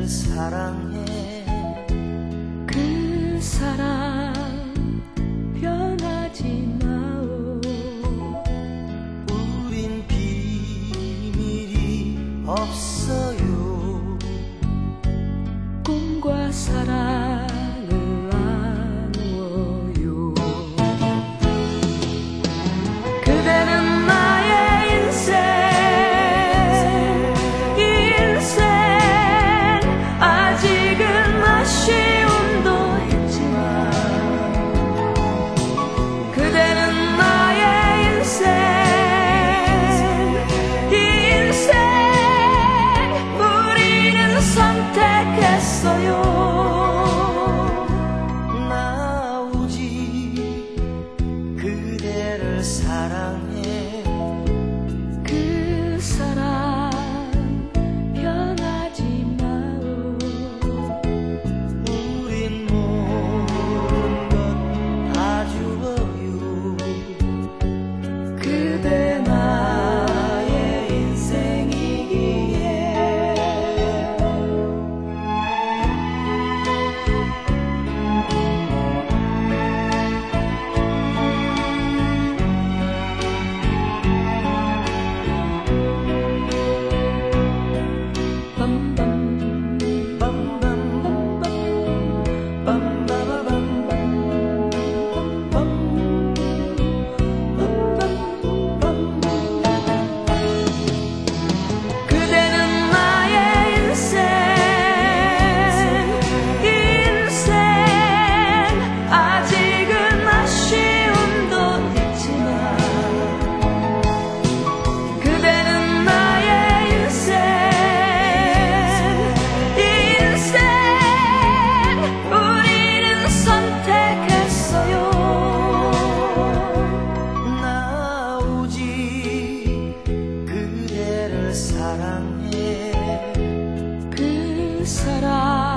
사랑해. 그 사랑 변하지 마오. 우린 비밀이 없어요. 꿈과 사랑을 나누어요. 그대는 나의 인생, 이 인생 아직은 아쉬움도 있지만, 그대는 나의 인생, 이 인생 우리는 선택했어요. 나 오직 그대를 사랑해. 그 사랑 변하지 마오. 우린 모든 것 다 주어요. 그대 나의 인생이기에. 그대는 나의 인생, 이 인생 아직은 아쉬움도 있지만, 그대는 나의 인생, 이 인생 우리는 선택했어요. 나 오직 그대를 사랑해. 그 사랑